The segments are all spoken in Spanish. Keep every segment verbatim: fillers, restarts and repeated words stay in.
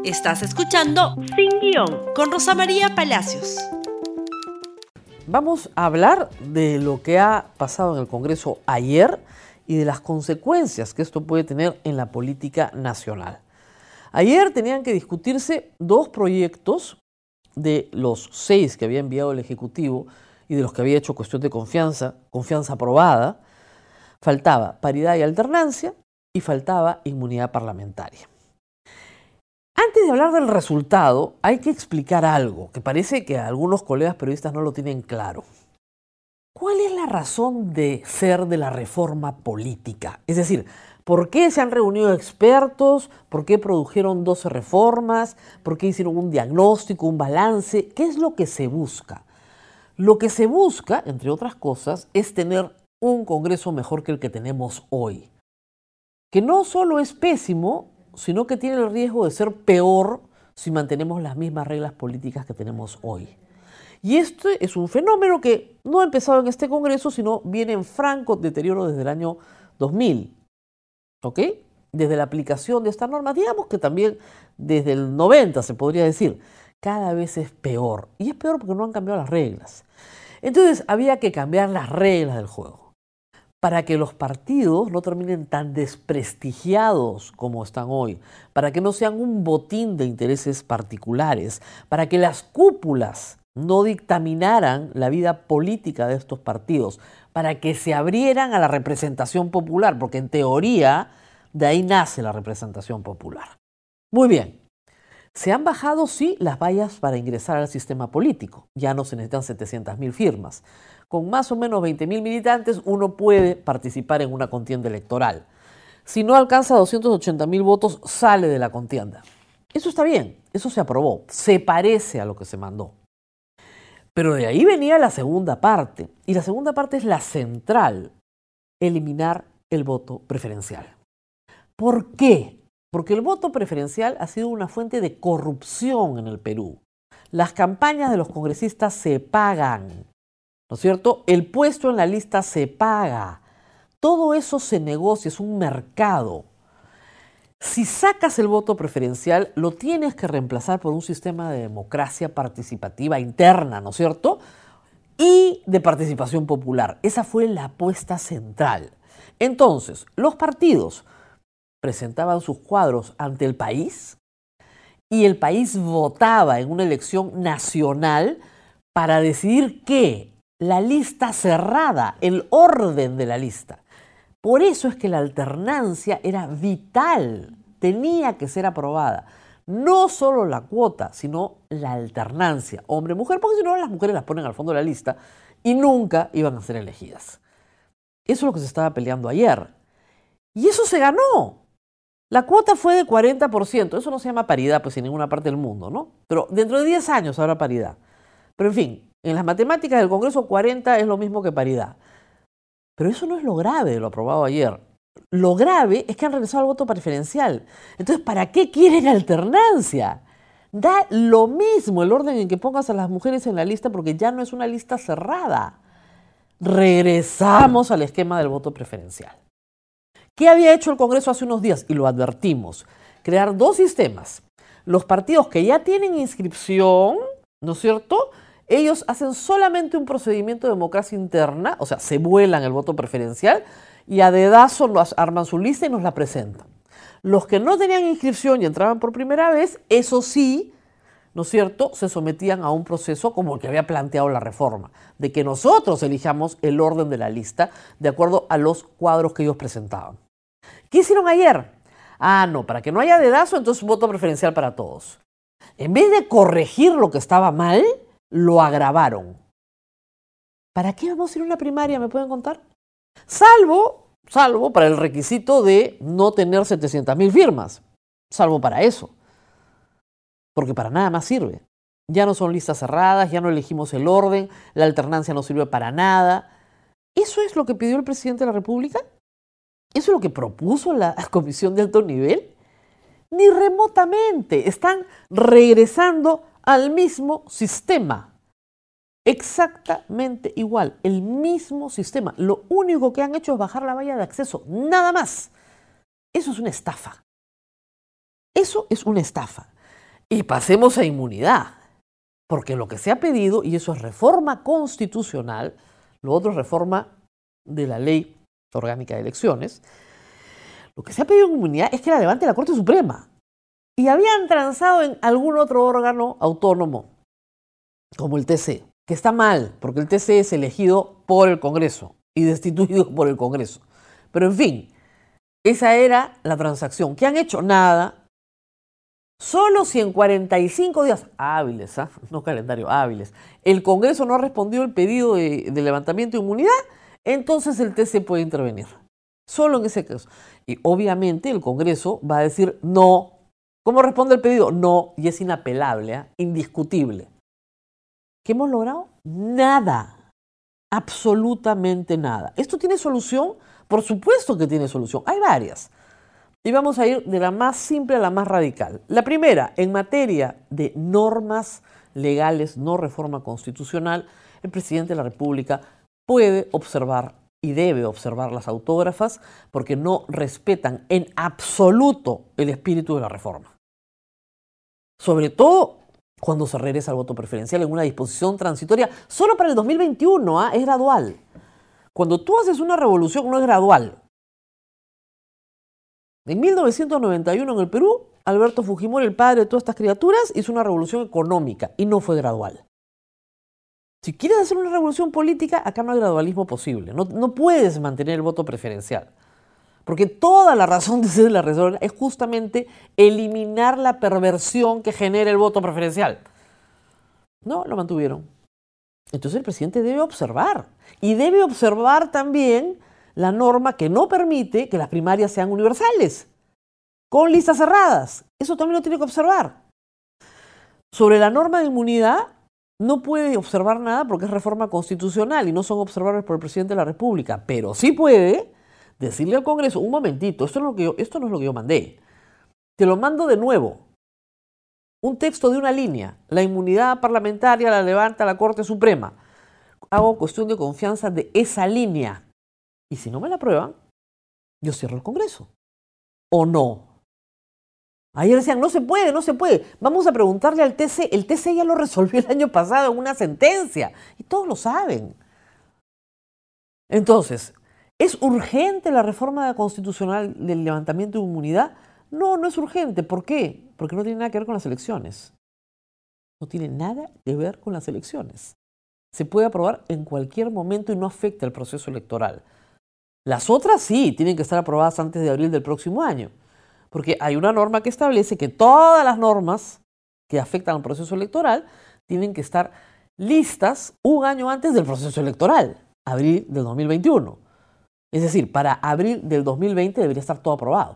Estás escuchando Sin Guión con Rosa María Palacios. Vamos a hablar de lo que ha pasado en el Congreso ayer y de las consecuencias que esto puede tener en la política nacional. Ayer tenían que discutirse dos proyectos de los seis que había enviado el Ejecutivo y de los que había hecho cuestión de confianza, confianza aprobada. Faltaba paridad y alternancia y faltaba inmunidad parlamentaria. Antes de hablar del resultado, hay que explicar algo que parece que algunos colegas periodistas no lo tienen claro. ¿Cuál es la razón de ser de la reforma política? Es decir, ¿por qué se han reunido expertos? ¿Por qué produjeron doce reformas? ¿Por qué hicieron un diagnóstico, un balance? ¿Qué es lo que se busca? Lo que se busca, entre otras cosas, es tener un Congreso mejor que el que tenemos hoy. Que no solo es pésimo, sino que tiene el riesgo de ser peor si mantenemos las mismas reglas políticas que tenemos hoy. Y este es un fenómeno que no ha empezado en este Congreso, sino viene en franco deterioro desde el año dos mil. ¿Ok? Desde la aplicación de estas normas, digamos que también desde el noventa se podría decir, cada vez es peor. Y es peor porque no han cambiado las reglas. Entonces había que cambiar las reglas del juego para que los partidos no terminen tan desprestigiados como están hoy, para que no sean un botín de intereses particulares, para que las cúpulas no dictaminaran la vida política de estos partidos, para que se abrieran a la representación popular, porque en teoría de ahí nace la representación popular. Muy bien, se han bajado sí las vallas para ingresar al sistema político, ya no se necesitan setecientas mil firmas. Con más o menos veinte mil militantes uno puede participar en una contienda electoral. Si no alcanza doscientos ochenta mil votos, sale de la contienda. Eso está bien, eso se aprobó, se parece a lo que se mandó. Pero de ahí venía la segunda parte, y la segunda parte es la central, eliminar el voto preferencial. ¿Por qué? Porque el voto preferencial ha sido una fuente de corrupción en el Perú. Las campañas de los congresistas se pagan, ¿no es cierto? El puesto en la lista se paga. Todo eso se negocia, es un mercado. Si sacas el voto preferencial, lo tienes que reemplazar por un sistema de democracia participativa interna, ¿no es cierto? Y de participación popular. Esa fue la apuesta central. Entonces, los partidos presentaban sus cuadros ante el país y el país votaba en una elección nacional para decidir qué, la lista cerrada, el orden de la lista. Por eso es que la alternancia era vital, tenía que ser aprobada. No solo la cuota, sino la alternancia, hombre-mujer, porque si no las mujeres las ponen al fondo de la lista y nunca iban a ser elegidas. Eso es lo que se estaba peleando ayer. Y eso se ganó. La cuota fue de cuarenta por ciento, eso no se llama paridad pues en ninguna parte del mundo, ¿no? Pero dentro de diez años habrá paridad. Pero en fin, en las matemáticas del Congreso cuarenta es lo mismo que paridad. Pero eso no es lo grave de lo aprobado ayer. Lo grave es que han regresado al voto preferencial. Entonces, ¿para qué quieren alternancia? Da lo mismo el orden en que pongas a las mujeres en la lista porque ya no es una lista cerrada. Regresamos al esquema del voto preferencial. ¿Qué había hecho el Congreso hace unos días? Y lo advertimos. Crear dos sistemas. Los partidos que ya tienen inscripción, ¿no es cierto?, ellos hacen solamente un procedimiento de democracia interna, o sea, se vuelan el voto preferencial y a dedazo nos arman su lista y nos la presentan. Los que no tenían inscripción y entraban por primera vez, eso sí, ¿no es cierto?, se sometían a un proceso como el que había planteado la reforma, de que nosotros elijamos el orden de la lista de acuerdo a los cuadros que ellos presentaban. ¿Qué hicieron ayer? Ah, no, para que no haya dedazo, entonces voto preferencial para todos. En vez de corregir lo que estaba mal, lo agravaron. ¿Para qué vamos a ir a una primaria? ¿Me pueden contar? Salvo, salvo para el requisito de no tener setecientas mil firmas. Salvo para eso. Porque para nada más sirve. Ya no son listas cerradas, ya no elegimos el orden, la alternancia no sirve para nada. ¿Eso es lo que pidió el presidente de la República? ¿Eso es lo que propuso la Comisión de Alto Nivel? Ni remotamente. Están regresando al mismo sistema. Exactamente igual, el mismo sistema. Lo único que han hecho es bajar la valla de acceso, nada más. Eso es una estafa. Eso es una estafa. y pasemos a inmunidad. Porque lo que se ha pedido, y eso es reforma constitucional, lo otro es reforma de la ley orgánica de elecciones, lo que se ha pedido en inmunidad es que la levante la Corte Suprema. Y habían transado en algún otro órgano autónomo, como el T C, que está mal, porque el T C es elegido por el Congreso y destituido por el Congreso. Pero en fin, esa era la transacción. ¿Qué han hecho? Nada. Solo si en cuarenta y cinco días hábiles, ¿eh? no calendario, hábiles, el Congreso no ha respondido el pedido de, de levantamiento de inmunidad, entonces el T C puede intervenir. Solo en ese caso. Y obviamente el Congreso va a decir no. ¿Cómo responde el pedido? No, y es inapelable, ¿eh? Indiscutible. ¿Qué hemos logrado? Nada. Absolutamente nada. ¿Esto tiene solución? Por supuesto que tiene solución. Hay varias. Y vamos a ir de la más simple a la más radical. La primera, en materia de normas legales, no reforma constitucional, el presidente de la República puede observar y debe observar las autógrafas porque no respetan en absoluto el espíritu de la reforma. Sobre todo cuando se regresa al voto preferencial en una disposición transitoria solo para el dos mil veintiuno, ¿eh? Es gradual. Cuando tú haces una revolución no es gradual. En mil novecientos noventa y uno en el Perú, Alberto Fujimori, el padre de todas estas criaturas, hizo una revolución económica y no fue gradual. Si quieres hacer una revolución política, acá no hay gradualismo posible. No, no puedes mantener el voto preferencial. Porque toda la razón de ser de la reforma es justamente eliminar la perversión que genera el voto preferencial. No, lo mantuvieron. Entonces el presidente debe observar. Y debe observar también la norma que no permite que las primarias sean universales, con listas cerradas. Eso también lo tiene que observar. Sobre la norma de inmunidad, no puede observar nada porque es reforma constitucional y no son observables por el presidente de la República, pero sí puede decirle al Congreso, un momentito, esto no es lo que yo, esto no es lo que yo mandé, te lo mando de nuevo. Un texto de una línea, la inmunidad parlamentaria la levanta la Corte Suprema. Hago cuestión de confianza de esa línea. Y si no me la aprueban, yo cierro el Congreso. ¿O no? Ayer decían, no se puede, no se puede. Vamos a preguntarle al T C. El T C ya lo resolvió el año pasado en una sentencia. Y todos lo saben. Entonces, ¿es urgente la reforma constitucional del levantamiento de inmunidad? No, no es urgente. ¿Por qué? Porque no tiene nada que ver con las elecciones. No tiene nada que ver con las elecciones. Se puede aprobar en cualquier momento y no afecta el proceso electoral. Las otras sí, tienen que estar aprobadas antes de abril del próximo año. Porque hay una norma que establece que todas las normas que afectan al proceso electoral tienen que estar listas un año antes del proceso electoral, abril del dos mil veintiuno. Es decir, para abril del dos mil veinte debería estar todo aprobado.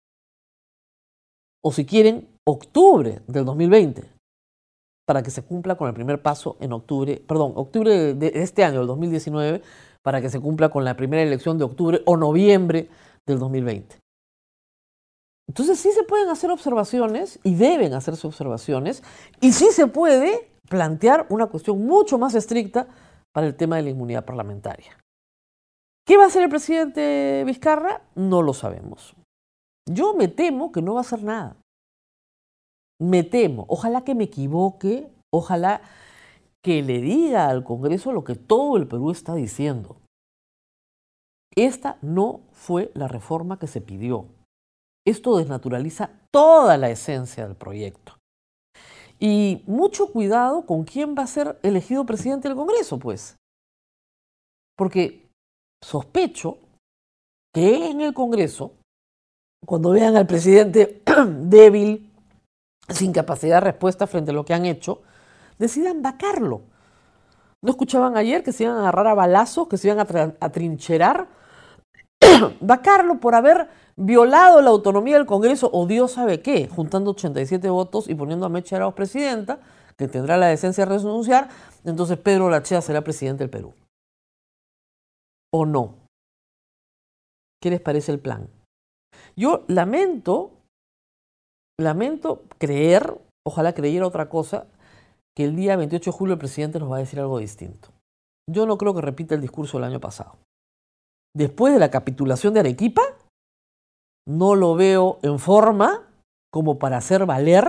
O si quieren, octubre del dos mil veinte, para que se cumpla con el primer paso en octubre, perdón, octubre de este año, del dos mil diecinueve, para que se cumpla con la primera elección de octubre o noviembre del dos mil veinte. Entonces sí se pueden hacer observaciones y deben hacerse observaciones y sí se puede plantear una cuestión mucho más estricta para el tema de la inmunidad parlamentaria. ¿Qué va a hacer el presidente Vizcarra? No lo sabemos. Yo me temo que no va a hacer nada. Me temo. Ojalá que me equivoque, ojalá que le diga al Congreso lo que todo el Perú está diciendo. Esta no fue la reforma que se pidió. Esto desnaturaliza toda la esencia del proyecto. Y mucho cuidado con quién va a ser elegido presidente del Congreso, pues. Porque sospecho que en el Congreso, cuando vean al presidente débil, sin capacidad de respuesta frente a lo que han hecho, decidan vacarlo. ¿No escuchaban ayer que se iban a agarrar a balazos, que se iban a atrincherar? Vacarlo por haber violado la autonomía del Congreso o Dios sabe qué, juntando ochenta y siete votos y poniendo a Mecha Arauz presidenta, que tendrá la decencia de renunciar, entonces Pedro Lachea será presidente del Perú. ¿O no? ¿Qué les parece el plan? Yo lamento, lamento creer, ojalá creyera otra cosa, que el día veintiocho de julio el presidente nos va a decir algo distinto. Yo no creo que repita el discurso del año pasado. Después de la capitulación de Arequipa, no lo veo en forma como para hacer valer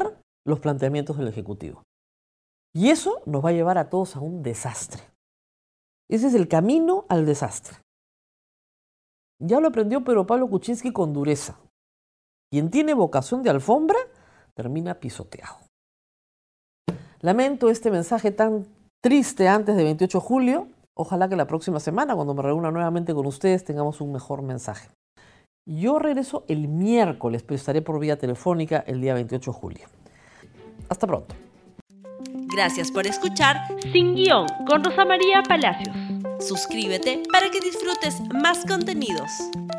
los planteamientos del Ejecutivo. Y eso nos va a llevar a todos a un desastre. Ese es el camino al desastre. Ya lo aprendió Pedro Pablo Kuczynski con dureza. Quien tiene vocación de alfombra termina pisoteado. Lamento este mensaje tan triste antes de veintiocho de julio. Ojalá que la próxima semana, cuando me reúna nuevamente con ustedes, tengamos un mejor mensaje. Yo regreso el miércoles, pero estaré por vía telefónica el día veintiocho de julio. Hasta pronto. Gracias por escuchar Sin Guión con Rosa María Palacios. Suscríbete para que disfrutes más contenidos.